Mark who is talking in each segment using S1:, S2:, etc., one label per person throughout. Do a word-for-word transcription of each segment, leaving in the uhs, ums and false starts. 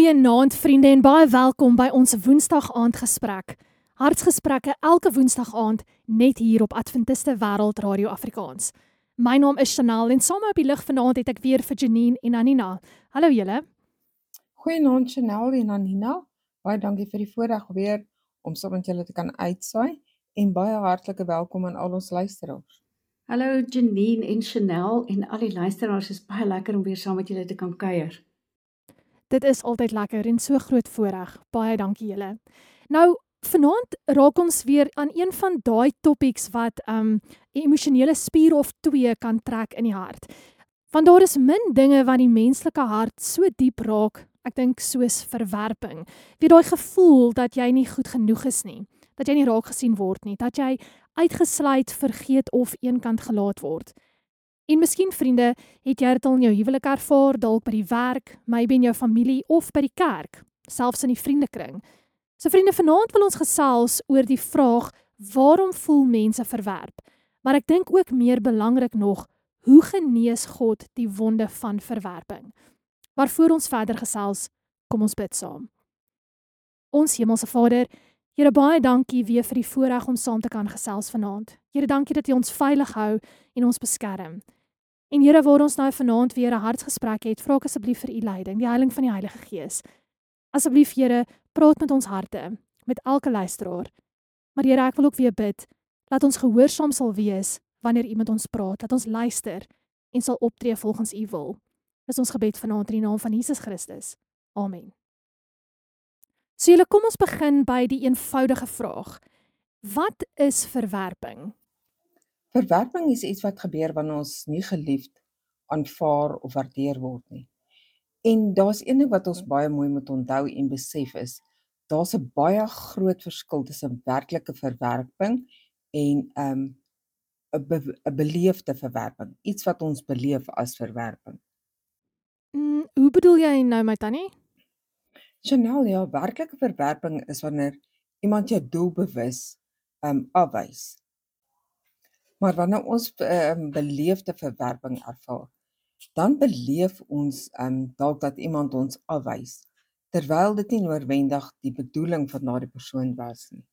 S1: Goeienaand vriende en baie welkom by ons Woensdag aand gesprek. Hartsgesprekke elke Woensdag aand net hier op Adventiste Wêreld Radio Afrikaans. My naam is Chanel en saam op die lig vanaand het ek weer vir Janine en Anina. Hallo julle.
S2: Goeienaand Chanel en Anina. Baie dankie vir die voorreg weer om saam met julle te kan uitsaai en baie hartlike welkom aan al ons luisteraars.
S3: Hallo Janine en Chanel en al die luisteraars, is baie lekker om weer saam met julle te kan kuier.
S1: Dit is altyd lekker en so groot voorreg. Baie dankie julle. Nou, vanaand raak ons weer aan een van daai topics wat um, 'n emosionele spier of twee kan trek in die hart. Want daar is min dinge wat die menslike hart so diep raak, ek dink soos verwerping. Weer daai gevoel dat jy nie goed genoeg is nie, dat jy nie raak gesien word nie, dat jy uitgesluit, vergeet of eenkant gelaat word. En miskien vriende, het jy dit al in jou huwelik ervaar, dalk by die werk, maybe in jou familie of by die kerk, selfs in die vriendekring. So vriende, vanaand wil ons gesels oor die vraag, waarom voel mense verwerp? Maar ek dink ook meer belangrik nog, hoe genees God die wonde van verwerping? Maar voor ons verder gesels, kom ons bid saam. Ons Hemelse Vader, Here, baie dankie weer vir die voorreg om saam te kan gesels vanaand. Here, dankie dat U ons veilig hou en ons beskerm. En Here, waar ons nou vanaand weer 'n hartsgesprek het, vra ek asseblief vir U leiding, die heiling van die Heilige Gees. Asseblief Here, praat met ons harte, met elke luisteraar. Maar Here, ek wil ook weer bid, laat ons gehoorsaam sal wees wanneer U met ons praat, laat ons luister en sal optree volgens U wil. Dis ons gebed vanaand in die naam van Jesus Christus. Amen. So julle, kom ons begin by die eenvoudige vraag. Wat is verwerping?
S2: Verwerping is iets wat gebeur wanneer ons nie geliefd, aanvaar of waardeer word nie. En daar's een ding wat ons baie mooi moet onthou en besef is, daar's 'n baie groot verskil tussen werklike verwerping en um, 'n be, 'n beleefde verwerping, iets wat ons beleef as verwerping.
S1: Mm, hoe bedoel jy nou, my tannie?
S2: Chanel, ja, werklike verwerping is wanneer iemand jou doelbewus um, afwys. Maar wanneer ons um, beleefde verwerping ervaar, dan beleef ons um, dalk dat iemand ons afwys, terwyl dit nie noodwendig die bedoeling van daardie persoon was nie.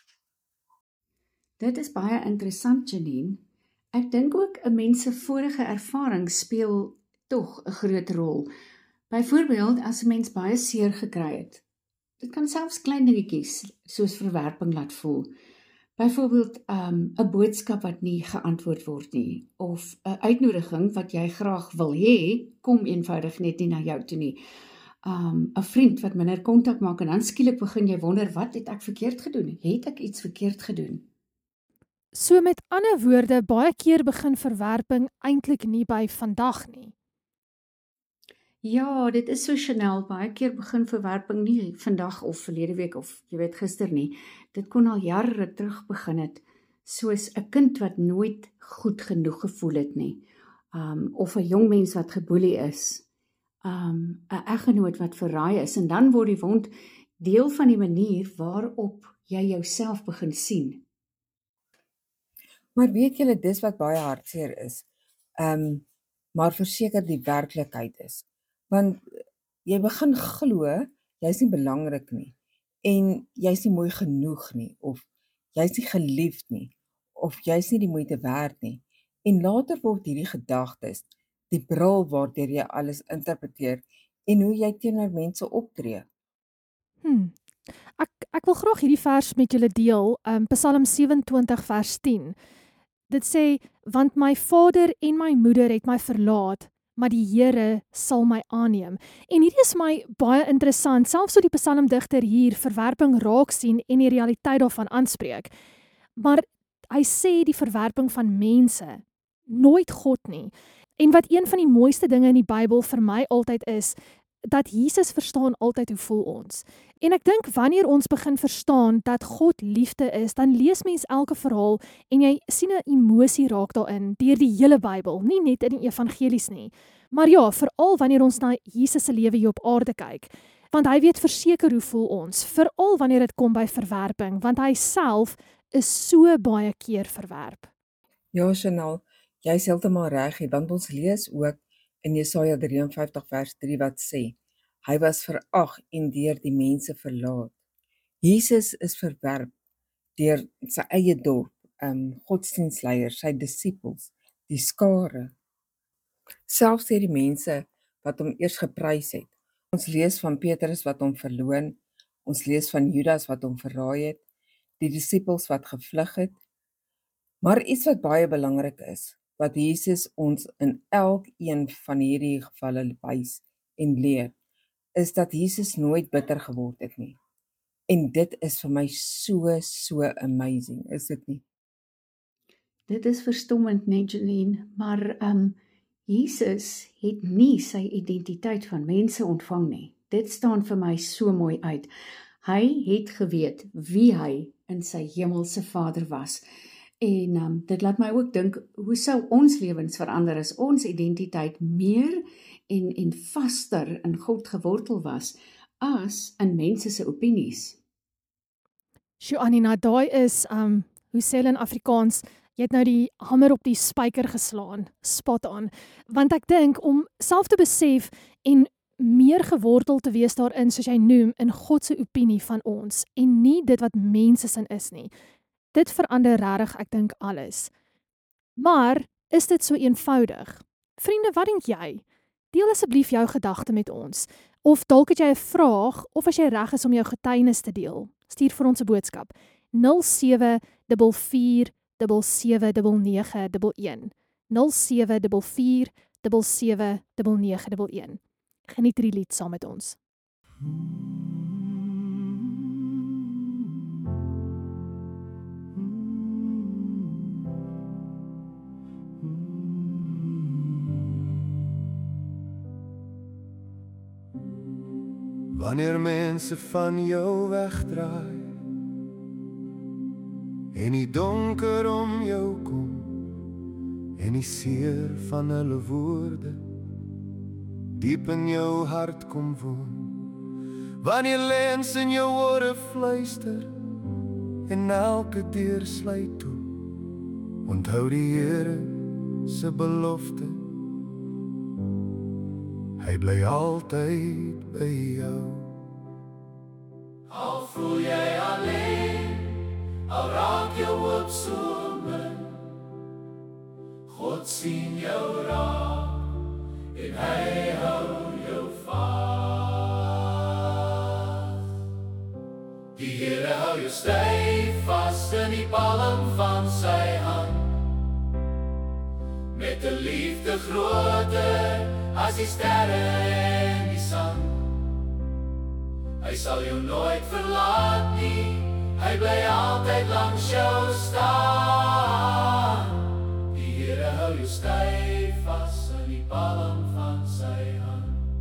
S3: Dit is baie interessant, Janine. Ek dink ook 'n mens se vorige ervaring speel tog 'n groot rol. Byvoorbeeld, as 'n mens baie seer gekry het. Dit kan selfs klein dingetjies soos verwerping laat voel. Byvoorbeeld, um, 'n boodskap wat nie geantwoord word nie, of 'n uitnodiging wat jy graag wil hê, kom eenvoudig net nie na jou toe nie. Um, 'n vriend wat minder kontak maak en dan skielik begin jy wonder, wat het ek verkeerd gedoen? Het ek iets verkeerd gedoen?
S1: So met ander woorde, baie keer begin verwerping eintlik nie by vandag nie.
S3: Ja, dit is so Chanel, baie keer begin verwerping nie vandag of verlede week of jy weet gister nie. Dit kon al jare terug begin het, soos 'n kind wat nooit goed genoeg gevoel het nie, um, of 'n jong mens wat geboelie is, um, 'n eggenoot wat verraai is, en dan word die wond deel van die manier waarop jy jouself begin sien.
S2: Maar weet julle, dis wat baie hartseer is, um, maar verseker die werklikheid is. Want jy begin glo, jy's nie belangrik nie, en jy's nie mooi genoeg nie, of jy's nie geliefd nie, of jy's nie die moeite werd nie. En later word hierdie gedagtes die bril waardeur jy alles interpreteer en hoe jy teenoor mense optree.
S1: Hmm. Ek, ek wil graag hierdie vers met julle deel, um, Psalm sewe-en-twintig vers tien. Dit sê, want my vader en my moeder het my verlaat, maar die Here sal my aanneem. En hierdie is my baie interessant, selfs so die psalmdigter hier verwerping raak sien en die realiteit daarvan aanspreek. Maar hy sê die verwerping van mense, nooit God nie. En wat een van die mooiste dinge in die Bybel vir my altyd is, dat Jesus verstaan altyd hoe voel ons. En ek dink wanneer ons begin verstaan dat God liefde is, dan lees mens elke verhaal en jy sien 'n emosie raak daarin deur die hele Bybel, nie net in die evangelies nie. Maar ja, veral wanneer ons na Jesus se lewe hier op aarde kyk, want hy weet verseker hoe voel ons, veral wanneer dit kom by verwerping, want hy self is so baie keer verwerp.
S2: Ja, Chanel, jy is heeltemal reg, want ons lees ook in Jesaja drie en vyftig vers drie wat sê, Hy was verag en deur die mense verlaat. Jesus is verwerp deur sy eie dorp, um, godsdienstleiers, sy disippels, die skare. Selfs deur die mense wat hom eers geprys het. Ons lees van Petrus wat hom verloon, ons lees van Judas wat hom verraai het, die disippels wat gevlug het. Maar iets wat baie belangrik is, wat Jesus ons in elkeen van hierdie gevalle wys en leer, is dat Jesus nooit bitter geword het nie. En dit is vir my so, so amazing, is dit nie?
S3: Dit is verstommend, net Janine, maar um, Jesus het nie sy identiteit van mense ontvang nie. Dit staan vir my so mooi uit. Hy het geweet wie hy in sy hemelse Vader was. En um, dit laat my ook dink, hoe sou ons lewens verander as ons identiteit meer en, en vaster in God gewortel was, as in mense se opinies.
S1: Sjoe, Anina, daai is, um, hoe sê hulle in Afrikaans, jy het nou die hamer op die spyker geslaan, spot on. Want ek dink, om self te besef en meer gewortel te wees daarin, soos jy noem, in God se opinie van ons, en nie dit wat mense sin is nie. Dit verander regtig, ek dink, alles. Maar, is dit so eenvoudig? Vriende, wat dink jy? Deel asseblief jou gedagte met ons. Of dalk het jy 'n vraag, of as jy reg is om jou getuienis te deel, stuur vir ons 'n boodskap. nul sewe vier vier sewe sewe nege nege een. nul sewe vier vier sewe sewe nege nege een. Geniet hierdie lied saam met ons.
S4: Wanneer mense van jou wegdraai en die donker om jou kom en die seer van hulle woorde diep in jou hart kom woon, wanneer lens in jou ore fluister en elke deur sluit toe, onthou die Here se belofte, hy bly altyd by jou. Al voel jy alleen, al raak jou hoop so min, God sien jou raak en hy hou jou vas. Die Here hou jou styf vas in die palm van sy hand, met 'n liefde groter as die sterre en die son. Hy sal jou nooit verlaat nie, hy bly altyd langs jou staan. Die Here hou jou styf vas in die palm van sy hand.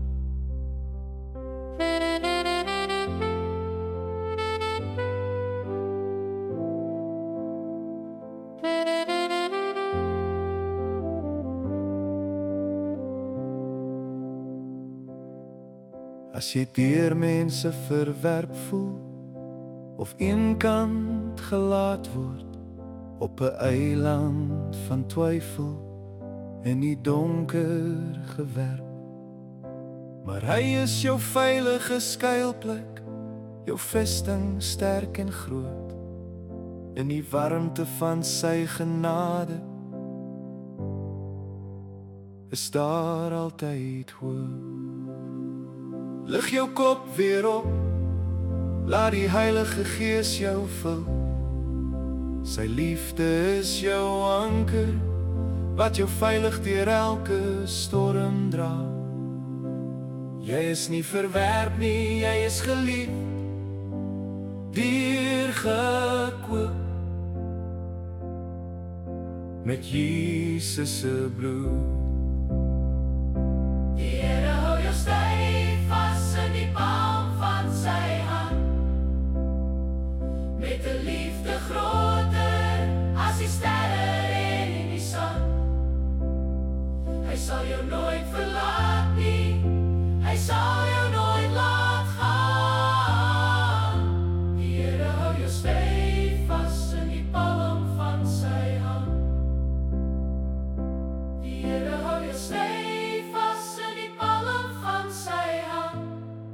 S4: As jy deur mense verwerp voel, of eenkant gelaat word, op 'n eiland van twyfel, in die donker gewerp, maar hy is jou veilige skuilplek, jou vesting sterk en groot, in die warmte van sy genade, is daar altyd hoop. Lig jou kop weer op, laat die Heilige Gees jou vul. Sy liefde is jou anker, wat jou veilig deur elke storm dra. Jy is nie verwerp nie, jy is geliefd, deur gekoop, met Jesus se bloed. Die Here hou jou styf vas in die palm van sy hand, met 'n liefde groter as die sterre en die son. Hy sal jou nooit verlaat nie, hy sal jou nooit laat gaan. Die Here hou jou styf vas in die palm van sy hand. Die Here hou jou styf vas in die palm van sy hand.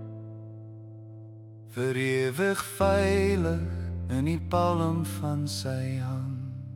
S4: ewig veilig in die palm van sy hand.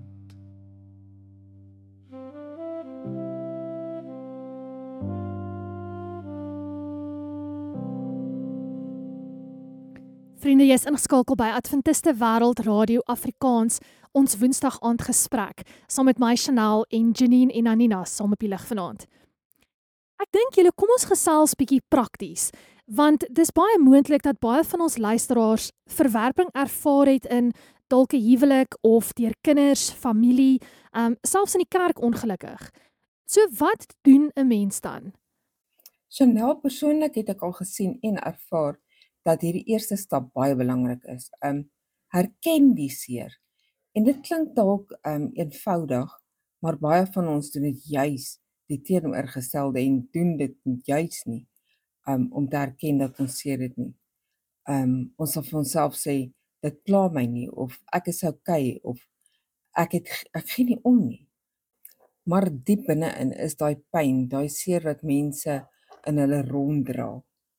S1: Vriende, jy is ingeskakel by Adventiste Wêreld Radio Afrikaans, ons Woensdag aand gesprek, saam met my Chanel en Janine en Anina, saam op die lig vanaand. Ek dink julle, kom ons gesels bietjie prakties, want dis baie moontlik dat baie van ons luisteraars verwerping ervaar het in dalk 'n huwelik of deur kinders, familie, um, selfs in die kerk ongelukkig. So wat doen 'n mens dan?
S2: Chanel, persoonlik het ek al gesien en ervaar dat hierdie eerste stap baie belangrik is. Um, herken die seer. En dit klink dalk um, eenvoudig, maar baie van ons doen dit juis die teenoorgestelde en doen dit juis nie, um, om te herken dat ons seer dit nie. Um, ons sal vir onsself sê, dit pla my nie, of ek is okay, of ek, het, ek gee nie om nie. Maar diep binne-in is daai pyn, daai seer wat mense in hulle ronddra.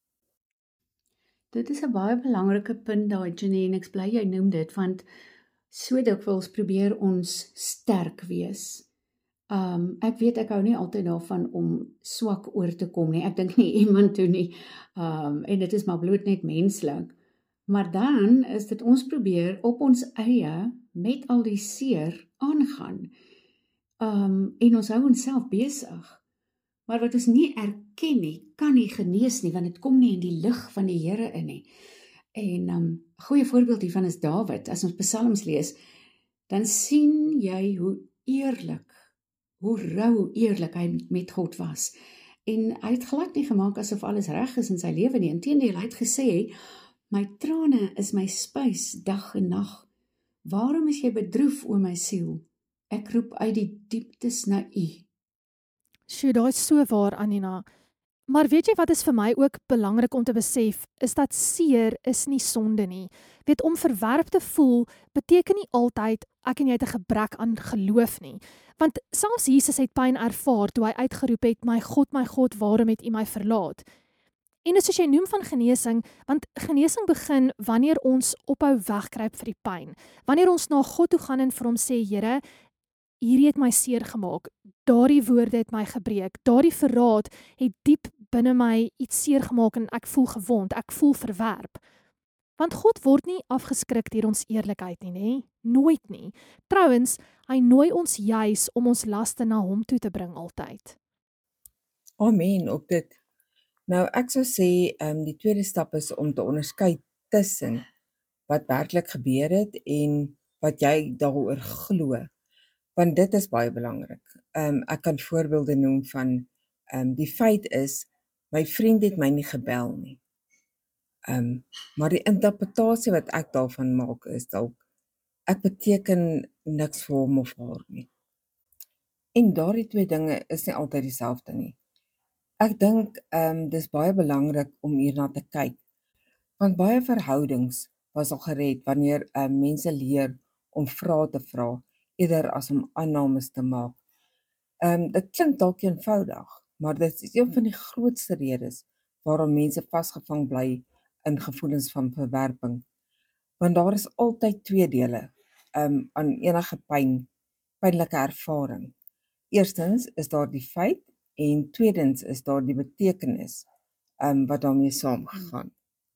S3: Dit is 'n baie belangrike punt daai, Janine, ek bly jy noem dit, want so dikwels probeer ons sterk wees. Um, ek weet ek hou nie altyd daarvan om swak oor te kom nie, ek dink nie iemand toe nie, um, en dit is maar bloot net menslik. Maar dan is dit ons probeer op ons eie met al die seer aangaan, um, en ons hou onsself besig. Maar wat ons nie erken nie, kan nie genees nie, want dit kom nie in die lig van die Here in nie. En 'n um, goeie voorbeeld hiervan is Dawid. As ons psalms lees, dan sien jy hoe eerlik, hoe rou eerlik hy met God was. En hy het glad nie gemaak asof alles reg is in sy lewe nie. Inteendeel, hy het gesê, my trane is my spys dag en nag. Waarom is jy bedroef, o my siel? Ek roep uit die dieptes na U.
S1: Sjoe, daai is so waar, Anina. Maar weet jy wat is vir my ook belangrik om te besef, is dat seer is nie sonde nie. Weet, om verwerp te voel, beteken nie altyd ek en jy het 'n gebrek aan geloof nie. Want selfs Jesus het pyn ervaar toe hy uitgeroep het, my God, my God, waarom het U my verlaat? En dis soos jy noem van genesing, want genesing begin wanneer ons ophou wegkruip vir die pyn. Wanneer ons na God toe gaan en vir hom sê, Here, hierdie het my seer gemaak, daardie woorde het my gebreek, daardie verraad het diep binne my iets seer gemaak en ek voel gewond, ek voel verwerp. Want God word nie afgeskrik deur ons eerlikheid nie, nee? Nooit nie. Trouwens, hy nooi ons juis om ons laste na hom toe te bring altyd.
S2: Amen op dit. Nou ek sou sê, um, die tweede stap is om te onderskei tussen wat werklik gebeur het en wat jy daaroor glo. Want dit is baie belangrik. Um, ek kan voorbeelde noem van, um, die feit is, my vriend het my nie gebel nie. Um, maar die interpretasie wat ek daarvan maak is dalk, ek beteken niks vir hom of haar nie. En daardie twee dinge is nie altyd dieselfde nie. Ek dink, um, dis baie belangrik om hierna te kyk, want baie verhoudings was al gered wanneer um, mense leer om vrae te vra, eerder as om aannames te maak. Um, dit klink dalk eenvoudig, maar dit is een van die grootste redes waarom mense vasgevang bly in gevoelens van verwerping. Want daar is altyd twee dele um, aan enige pyn, pynlike ervaring. Eerstens is daar die feit en tweedens is daar die betekenis um, wat daarmee saamgegaan.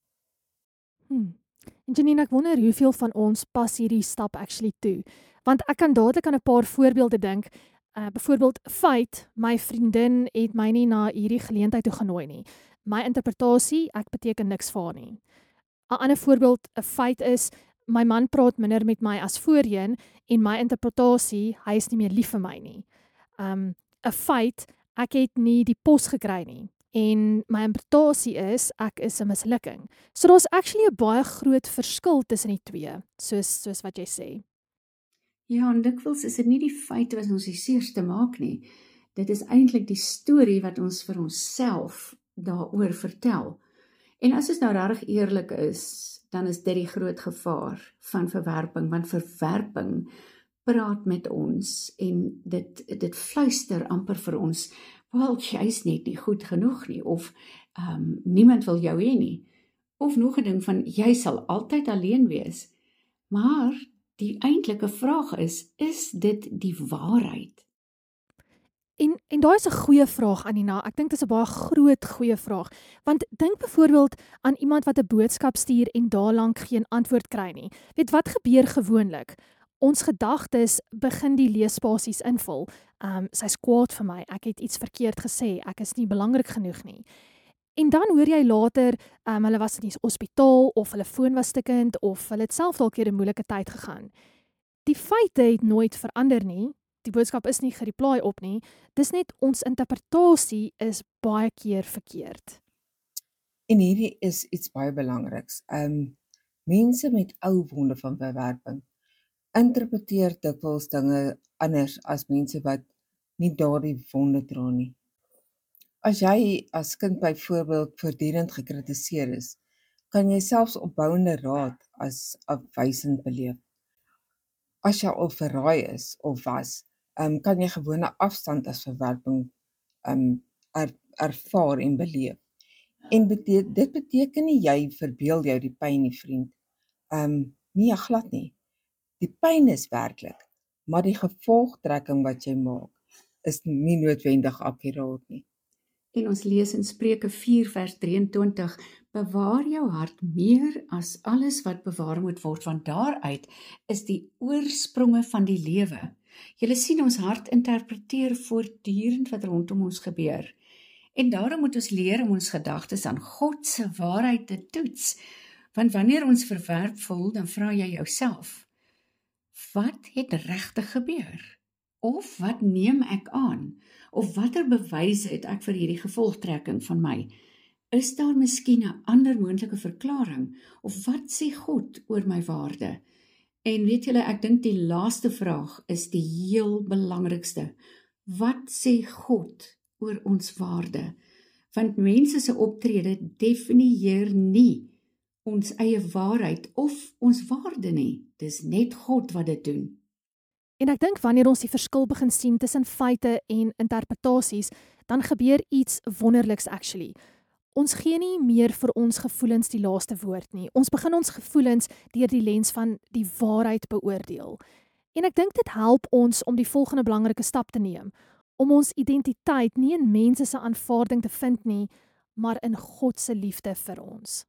S1: Hmm. En Janine, ek wonder hoeveel van ons pas hierdie stap actually toe. Want ek kan dadelik aan 'n paar voorbeelde dink. Uh, byvoorbeeld, feit, my vriendin het my nie na hierdie geleentheid toe genooi nie. My interpretasie, ek beteken niks vir haar nie. 'n Ander voorbeeld, 'n feit is, my man praat minder met my as voorheen en my interpretasie, hy is nie meer lief vir my nie. 'n um, feit, ek het nie die pos gekry nie. En my interpretasie is, ek is 'n mislukking. So daar's actually 'n baie groot verskil tussen die twee, soos, soos wat jy sê.
S3: Ja, en dikwels is dit nie die feite wat ons die seerste maak nie. Dit is eintlik die storie wat ons vir onsself daaroor vertel. En as ons nou regtig eerlik is, dan is dit die groot gevaar van verwerping, want verwerping praat met ons en dit, dit fluister amper vir ons, wel, jy is net nie goed genoeg nie, of um, niemand wil jou hê nie. Of nog 'n ding van jy sal altyd alleen wees. Maar die eintlike vraag is, is dit die waarheid?
S1: En en daai is 'n goeie vraag, Anina. Ek dink dit is 'n baie groot goeie vraag. Want dink byvoorbeeld aan iemand wat 'n boodskap stuur en daarlank geen antwoord kry nie. Weet wat gebeur gewoonlik? Ons gedagtes begin die leespasies invul. Um sy's kwaad vir my. Ek het iets verkeerd gesê. Ek is nie belangrik genoeg nie. En dan hoor jy later, um, hulle was in die hospitaal of hulle foon was stukkend of hulle het self dalk deur 'n moeilike tyd gegaan. Die feite het nooit verander nie. Die boodskap is nie gereply op nie. Dis net ons interpretasie is baie keer verkeerd.
S2: En hierdie is iets baie belangriks. Um mense met ou wonde van verwerping interpreteer dikwels dinge anders as mense wat nie daardie wonde dra nie. As jy as kind byvoorbeeld voortdurend gekritiseer is, kan jy selfs opbouende raad as afwysend beleef. As jy al verraai is of was, um, kan jy gewone afstand as verwerping um, er, ervaar en beleef. En bete dit beteken nie jy verbeel jou die pyn nie, vriend. Um, nie, glad nie. Die pyn is werklik, maar die gevolgtrekking wat jy maak, is nie noodwendig akkuraat nie.
S3: En ons lees in Spreuke vier vers drieëntwintig, bewaar jou hart meer as alles wat bewaar moet word, want daaruit is die oorspronge van die lewe. Julle sien, ons hart interpreteer voortdurend wat rondom ons gebeur. En daarom moet ons leer om ons gedagtes aan God se waarheid te toets. Want wanneer ons verwerp voel, dan vra jy jouself, wat het regtig gebeur? Of wat neem ek aan? Of watter bewyse het ek vir hierdie gevolgtrekking van my? Is daar miskien 'n ander moontlike verklaring? Of wat sê God oor my waarde? En weet julle, ek dink die laaste vraag is die heel belangrikste. Wat sê God oor ons waarde? Want mense se optrede definieer nie ons eie waarheid of ons waarde nie. Dis net God wat dit doen.
S1: En ek dink wanneer ons die verskil begin sien tussen feite en interpretasies, dan gebeur iets wonderliks actually. Ons gee nie meer vir ons gevoelens die laaste woord nie. Ons begin ons gevoelens deur die lens van die waarheid beoordeel. En ek dink dit help ons om die volgende belangrike stap te neem, om ons identiteit nie in mense se aanvaarding te vind nie, maar in God se liefde vir ons.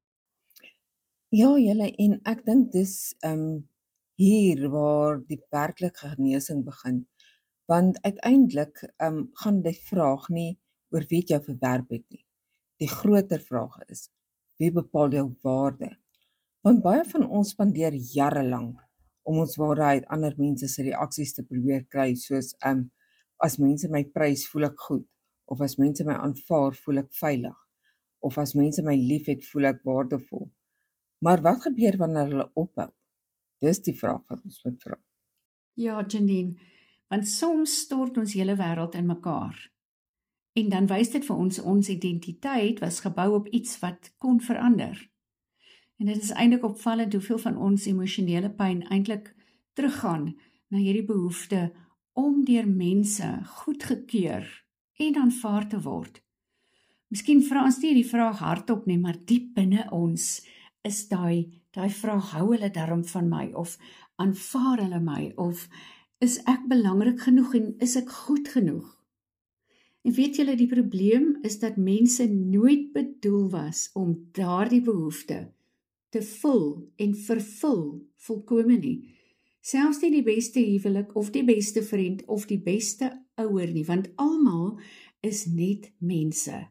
S2: Ja, julle, en ek dink dis um, hier waar die werklike genesing begin. Want uiteindelik um, gaan die vraag nie oor wie jy verwerp het nie. Die groter vraag is, wie bepaal jou waarde? Want baie van ons spandeer jare lank om ons waarde uit ander mense se reaksies te probeer kry, soos um, as mense my prys, voel ek goed, of as mense my aanvaar, voel ek veilig, of as mense my liefhet, voel ek waardevol. Maar wat gebeur wanneer hulle ophou? Dis die vraag wat ons moet vra.
S3: Ja, Janine, want soms stort ons hele wêreld in mekaar. En dan wys dit vir ons, ons identiteit was gebou op iets wat kon verander. En dit is eintlik opvallend hoeveel van ons emosionele pyn eintlik teruggaan na hierdie behoefte om deur mense goedgekeur en aanvaar te word. Miskien vra ons nie die vraag hardop nie, maar diep binne ons is daai daai vraag, hou hulle darm van my, of aanvaar hulle my, of is ek belangrik genoeg en is ek goed genoeg? En weet julle, die probleem is dat mense nooit bedoel was om daardie behoefte te vul en vervul volkome nie. Selfs nie die beste huwelik of die beste vriend of die beste ouer nie, want almal is net mense.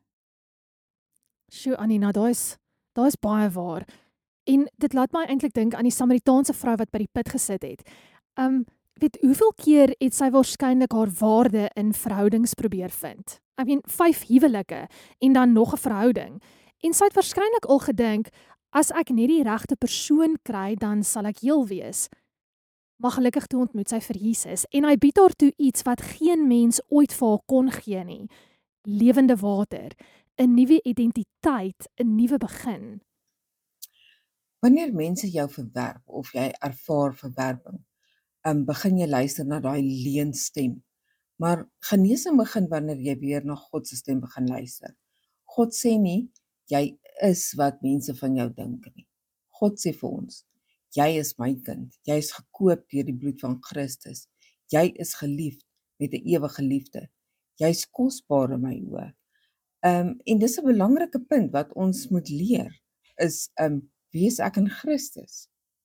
S1: Sjoe, Anina, daar is, daar is baie waar. En dit laat my eintlik dink aan die Samaritaanse vrou wat by die put gesit het. Um, weet, hoeveel keer het sy waarskynlik haar waarde in verhoudings probeer vind? I mean, vyf huwelike en dan nog 'n verhouding. En sy het waarskynlik al gedink, as ek net die regte persoon kry, dan sal ek heel wees. Maar gelukkig toe ontmoet sy vir Jesus en hy bied haar toe iets wat geen mens ooit vir haar kon gee nie. Lewende water, 'n nuwe identiteit, 'n nuwe begin.
S2: Wanneer mense jou verwerp of jy ervaar verwerping, um, begin jy luister na daai leenstem. Maar genesing begin wanneer jy weer na God se stem begin luister. God sê nie, jy is wat mense van jou dink nie. God sê vir ons, jy is my kind, jy is gekoop deur die bloed van Christus, jy is geliefd met 'n ewige liefde, jy is kosbaar in my oë. Um, en dis 'n belangrike punt wat ons moet leer, is um, wie is ek in Christus?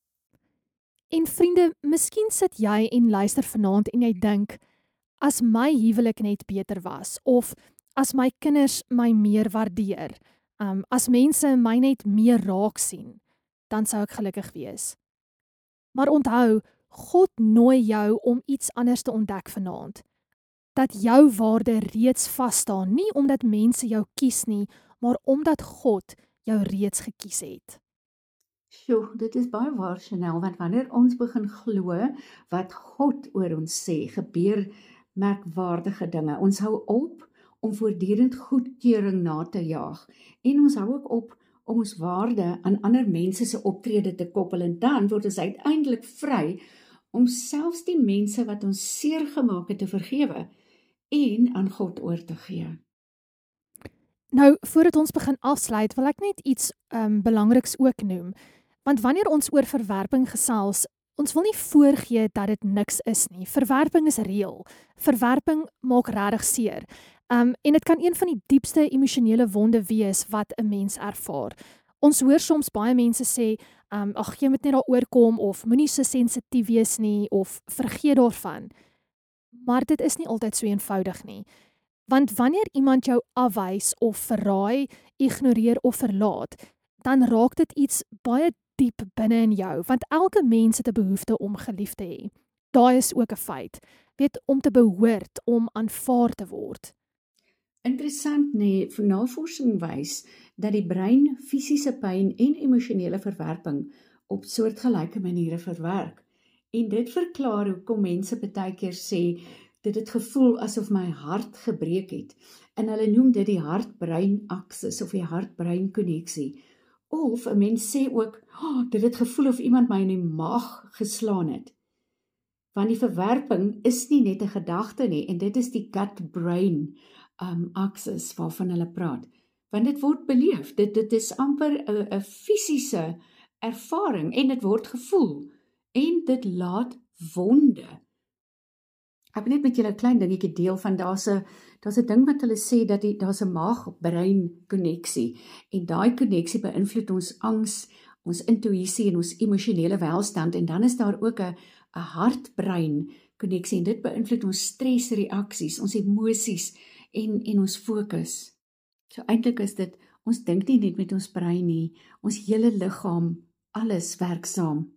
S1: En vriende, miskien sit jy en luister vanaand en jy dink, as my huwelik net beter was, of as my kinders my meer waardeer, um, as mense my net meer raak sien, dan sou ek gelukkig wees. Maar onthou, God nooi jou om iets anders te ontdek vanaand. Dat jou waarde reeds vasstaan, nie omdat mense jou kies nie, maar omdat God jou reeds gekies het.
S3: Sjoe, dit is baie waar, Chanel, want wanneer ons begin glo wat God oor ons sê, gebeur merkwaardige dinge. Ons hou op om voortdurend goedkeuring na te jaag en ons hou ook op om ons waarde aan ander mense se optrede te koppel en dan word ons uiteindelik vry om selfs die mense wat ons seer gemaak het te vergewe en aan God oor te gee.
S1: Nou, voordat ons begin afsluit, wil ek net iets um, belangriks ook noem. Want wanneer ons oor verwerping gesels, ons wil nie voorgee dat dit niks is nie. Verwerping is reël. Verwerping maak regtig seer. Um, en dit kan een van die diepste emosionele wonde wees wat 'n mens ervaar. Ons hoor soms baie mense sê, um, ag, jy moet net daaroor kom, of moenie so sensitief wees nie, of vergeet daarvan. Maar dit is nie altyd so eenvoudig nie. Want wanneer iemand jou afwys of verraai, ignoreer of verlaat, dan raak dit iets baie diep binne in jou, want elke mens het 'n behoefte om gelief te hê. Daai is ook 'n feit. Weet, om te behoort, om aanvaar te word.
S3: Interessant nee, navorsing wys dat die brein fisiese pyn en emosionele verwerping op soortgelyke maniere verwerk. En dit verklaar hoekom mense baie keer sê dit het gevoel asof my hart gebreek het. En hulle noem dit die hart-brein aksis of die hart-brein koneksie. Of 'n mens sê ook, oh, dit het gevoel of iemand my in die maag geslaan het. Want die verwerping is nie net 'n gedagte nie, en dit is die gut-brain um, aksis waarvan hulle praat. Want dit word beleef, dit, dit is amper 'n 'n fisiese ervaring, en dit word gevoel, en dit laat wonde. Ek wil net met julle 'n klein dingetjie deel van daar's 'n daar's 'n ding wat hulle sê dat die daar's 'n maag-brein koneksie, en daai koneksie beïnvloed ons angs, ons intuïsie en ons emosionele welstand, en dan is daar ook 'n 'n hart-brein koneksie, en dit beïnvloed ons stresreaksies, ons emosies en en ons fokus. So eintlik is dit, ons dink nie net met ons brein nie, ons hele liggaam, alles werk saam.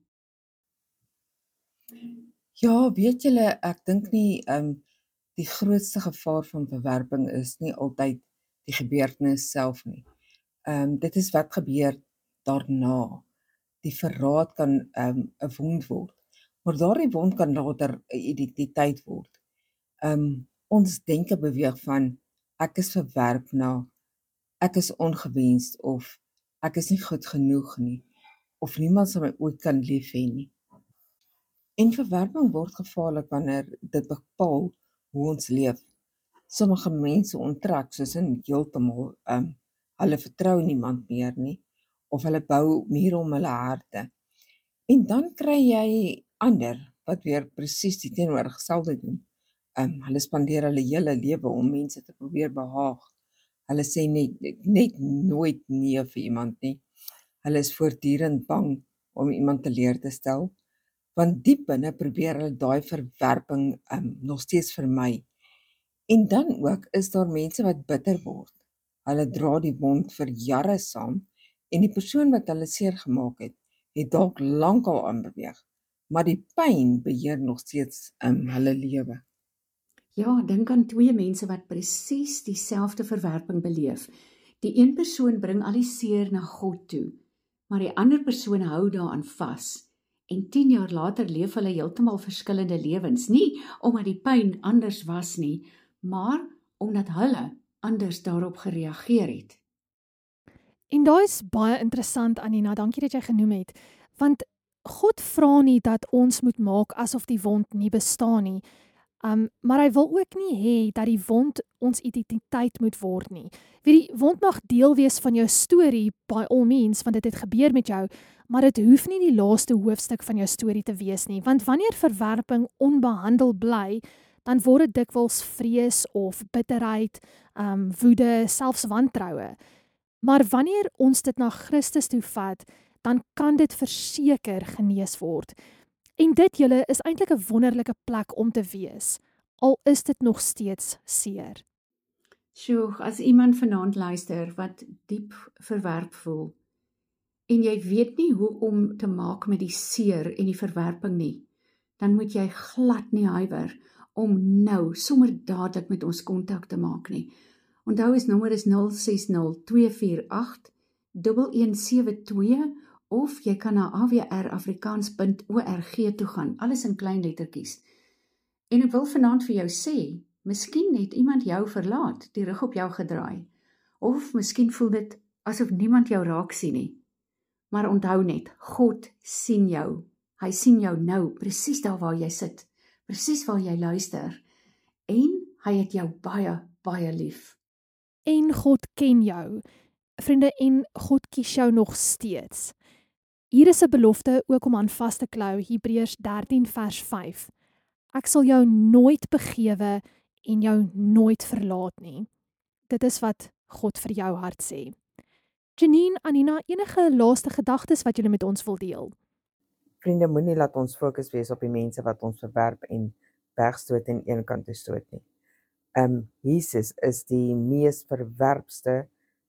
S2: Ja, weet julle, ek dink nie um, die grootste gevaar van verwerping is nie altyd die gebeurtenis self nie. Um, dit is wat gebeur daarna. Die verraad kan um, 'n wond word, maar daardie wond kan later 'n identiteit word. Um, ons denke beweeg van, ek is verwerp na, ek is ongewenst, of ek is nie goed genoeg nie, of niemand sal my ooit kan lief hê nie. En verwerping word gevaarlik wanneer dit bepaal hoe ons leef. Sommige mense onttrek, soos in heeltemal, um, hulle vertrou niemand meer nie, of hulle bou mure om hulle harte. En dan kry jy ander, wat weer presies die teenoorgestelde doen. Um, hulle spandeer hulle hele lewe om mense te probeer behaag. Hulle sê net, net nooit nee vir iemand nie. Hulle is voortdurend bang om iemand teleur te stel, want diep binne probeer hulle daai verwerping um, nog steeds vermy. En dan ook is daar mense wat bitter word. Hulle dra die wond vir jare saam, en die persoon wat hulle seer gemaak het, het dalk lankal aanbeweeg, maar die pyn beheer nog steeds um, hulle lewe.
S3: Ja, dink aan twee mense wat presies dieselfde verwerping beleef. Die een persoon bring al die seer na God toe, maar die ander persoon hou daaraan vas. En tien jaar later leef hulle heeltemal verskillende lewens, nie omdat die pyn anders was nie, maar omdat hulle anders daarop gereageer het.
S1: En daai is baie interessant, Anina, dankie dat jy genoem het, want God vra nie dat ons moet maak asof die wond nie bestaan nie. Um, maar hy wil ook nie hê dat die wond ons identiteit moet word nie. Weet die wond mag deel wees van jou storie by all means, want dit het gebeur met jou, maar dit hoef nie die laaste hoofstuk van jou storie te wees nie, want wanneer verwerping onbehandel bly, dan word dit dikwels vrees of bitterheid, um, woede, selfs wantroue. Maar wanneer ons dit na Christus toe vat, dan kan dit verseker genees word. En dit julle is eintlik 'n wonderlike plek om te wees, al is dit nog steeds seer.
S3: Sjoe, as iemand vanaand luister wat diep verwerp voel, en jy weet nie hoe om te maak met die seer en die verwerping nie, dan moet jy glad nie huiwer om nou sommer dadelik met ons kontak te maak nie. Onthou ons nommer is nul ses nul twee vier agt een een sewe twee of jy kan na a w r afrikaans punt org toe gaan, alles in klein lettertjies. En ek wil vanaand vir jou sê, miskien het iemand jou verlaat, die rug op jou gedraai, of miskien voel dit asof niemand jou raak sien nie. Maar onthou net, God sien jou. Hy sien jou nou, presies daar waar jy sit, presies waar jy luister, en hy het jou baie, baie lief.
S1: En God ken jou, vriende, en God kies jou nog steeds. Hier is 'n belofte ook om aan vas te klou, Hebreërs dertien vers vyf. Ek sal jou nooit begewe en jou nooit verlaat nie. Dit is wat God vir jou hart sê. Janine, Anina, enige laaste gedagtes wat julle met ons wil deel?
S2: Vriende, moenie laat ons fokus wees op die mense wat ons verwerp en wegstoot en een kant toe stoot nie. Um, Jesus is die mees verwerpste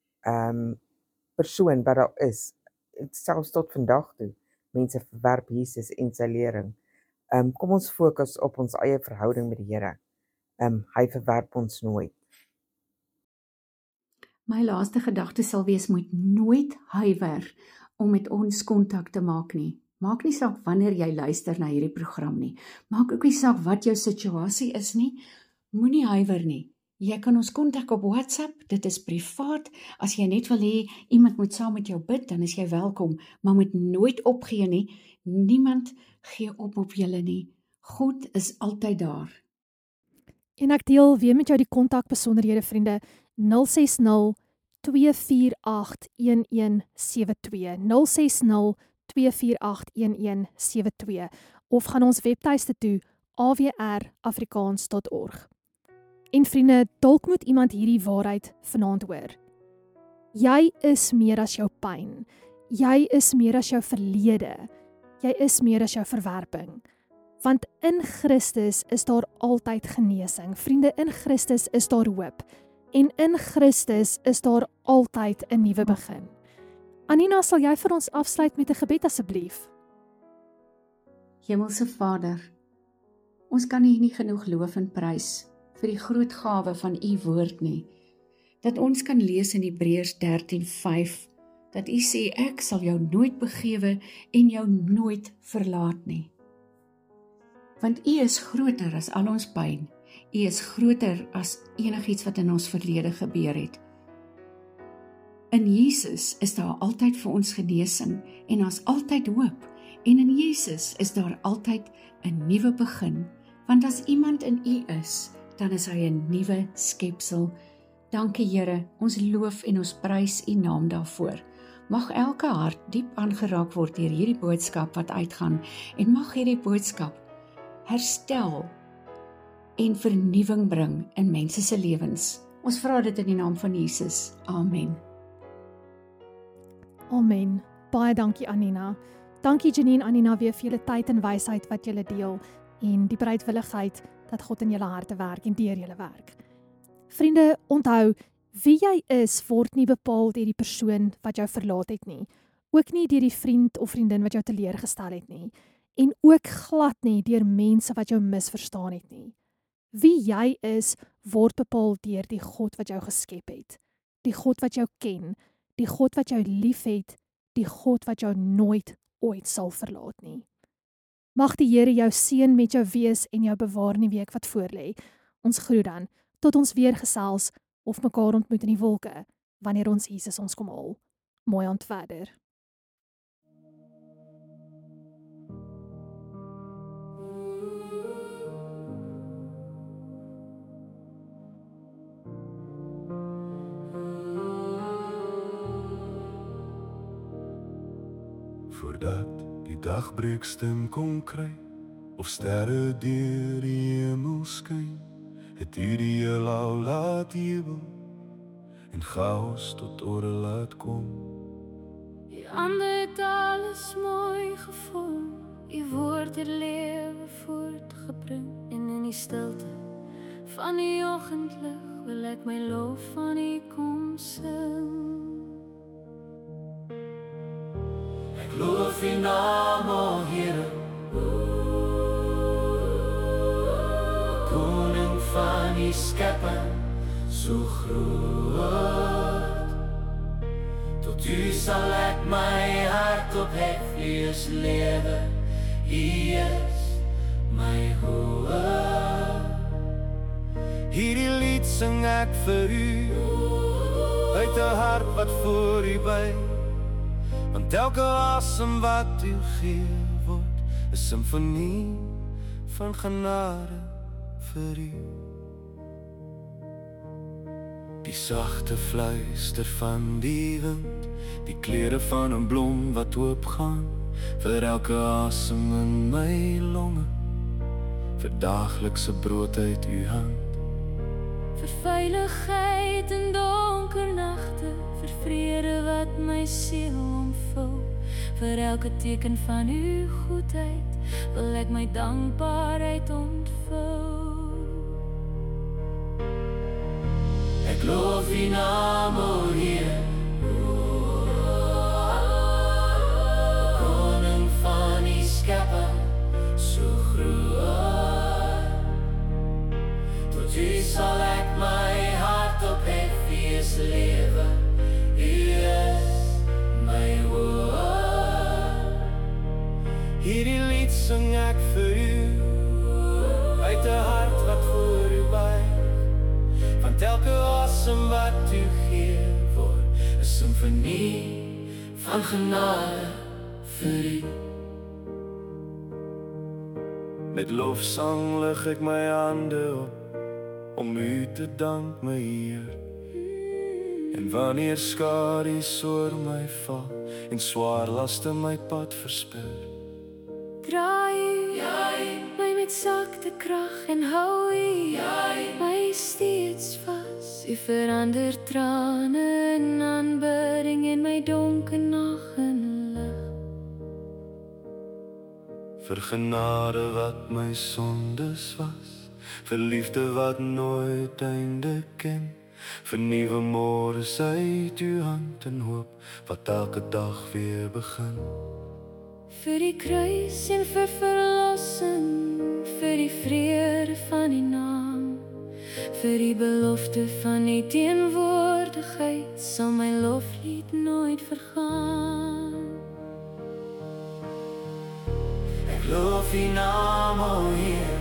S2: um, persoon wat daar is. Selfs tot vandag toe. Mense verwerp Jesus en sy lering. Um, kom ons fokus op ons eie verhouding met die Here. Um, hy verwerp ons nooit.
S3: My laaste gedagte sal wees, moet nooit huiwer om met ons kontak te maak nie. Maak nie saak wanneer jy luister na hierdie program nie. Maak ook nie saak wat jou situasie is nie. Moenie huiwer nie. Jy kan ons kontak op WhatsApp, dit is privaat. As jy net wil hê iemand moet saam met jou bid, dan is jy welkom, maar moet nooit opgee nie. Niemand gee op op julle nie. God is altyd daar.
S1: En ek deel weer met jou die kontakbesonderhede, vriende, nul ses nul twee vier agt een een sewe twee, nul ses nul twee vier agt een een sewe twee, of gaan ons webtuiste toe, a w r afrikaans punt org. En vriende, dalk moet iemand hierdie waarheid vanaand hoor. Jy is meer as jou pyn. Jy is meer as jou verlede. Jy is meer as jou verwerping. Want in Christus is daar altyd genesing. Vriende, in Christus is daar hoop. En in Christus is daar altyd 'n nuwe begin. Anina, sal jy vir ons afsluit met 'n gebed asseblief?
S3: Hemelse Vader, ons kan U nie genoeg loof en prys vir die groot gawe van U woord nie. Dat ons kan lees in Hebreërs dertien vyf, dat U sê, ek sal jou nooit begewe en jou nooit verlaat nie. Want U is groter as al ons pyn. U is groter as enigiets wat in ons verlede gebeur het. In Jesus is daar altyd vir ons genesing en daar's altyd hoop. En in Jesus is daar altyd 'n nuwe begin. Want as iemand in U is, dan is hy 'n nuwe skepsel. Dankie Here, ons loof en ons prys U naam daarvoor. Mag elke hart diep aangeraak word deur hierdie boodskap wat uitgaan en mag hierdie boodskap herstel en vernuwing bring in mense se lewens. Ons vra dit in die naam van Jesus. Amen.
S1: Amen. Baie dankie Anina. Dankie Janine, Anina, weer vir julle tyd en wysheid wat julle deel en die bereidwilligheid dat God in julle harte werk en deur julle werk. Vriende, onthou, wie jy is word nie bepaal deur die persoon wat jou verlaat het nie. Ook nie deur die vriend of vriendin wat jou teleurgestel het nie. En ook glad nie deur mense wat jou misverstaan het nie. Wie jy is, word bepaal deur die God wat jou geskep het. Die God wat jou ken, die God wat jou liefhet, die God wat jou nooit ooit sal verlaat nie. Mag die Here jou seën met jou wees en jou bewaar in die week wat voorlê. Ons groet dan tot ons weer gesels of mekaar ontmoet in die wolke wanneer ons Jesus ons kom haal. Mooi aand verder.
S4: voordat die dagbreekstem kon kry, of sterre deur die hemel skyn, het U die heelal laat jubel en chaos tot orde laat kom.
S5: Die ander het alles mooi gevorm, U woord het lewe voortgebring, en in die stilte van die oggendlig wil ek my lof van U kom sing. Ek loof U naam, o Here, koning van die skepping, so groot. Tot U sal ek my hart ophef, U is lewe, U is my hoop.
S4: Hierdie lied sing ek vir U, uit 'n hart wat voor U buig, want elke asem wat U gee word 'n simfonie van genade vir U. Die sagte fluister van die wind, die kleure van 'n blom wat oopgaan, vir elke asem in my longe, vir daaglikse brood uit U hand.
S5: Vir veiligheid in donker nagte, vir vrede wat my siel omvul, vir elke teken van U goedheid, wil ek my dankbaarheid ontvul. Ek loof U naam, o Heer, koning van die skepping, so groot. Tot U sal ek my hart ophef, U is lewe, U is my hoop.
S4: Hierdie lied sing ek vir U, uit 'n hart wat voor U buig, want elke asem wat U gee word 'n simfonie van genade vir U. Met lofsang lig ek my hande op, om U te dank, my Heer. En wanneer skadu's oor my val en swaar laste my pad versper,
S5: Dra U, ja, my met sagte krag en hou U, ja, my steeds vas. U verander trane in aanbidding en my donker nag in lig.
S4: vir genade wat my sondes was, vir liefde wat nooit einde ken, vir nuwe môres uit U hand en hoop wat elke dag weer begin.
S5: Vir die kruis en vir verlossing, vir die vrede van die naam, vir die belofte van die teenwoordigheid, sal my loflied nooit vergaan. Ek loof U naam, o Heer,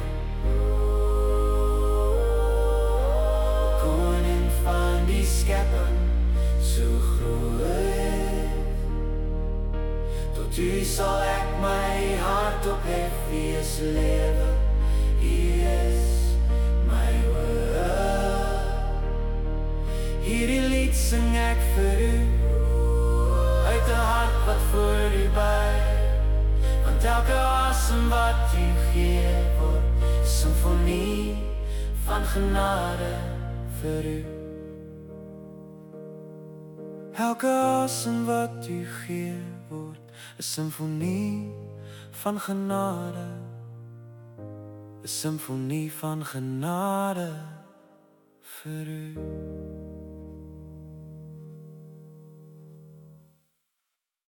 S5: koning van die skepping, so groot. Tot U sal ek my hart ophef, U is lewe, U is my hoop.
S4: Hierdie lied sing ek vir U, uit 'n hart wat voor U buig, want elke asem wat U gee word 'n simfonie van genade vir U. Elke asem wat U gee word 'n simfonie van genade, 'n simfonie van genade vir U.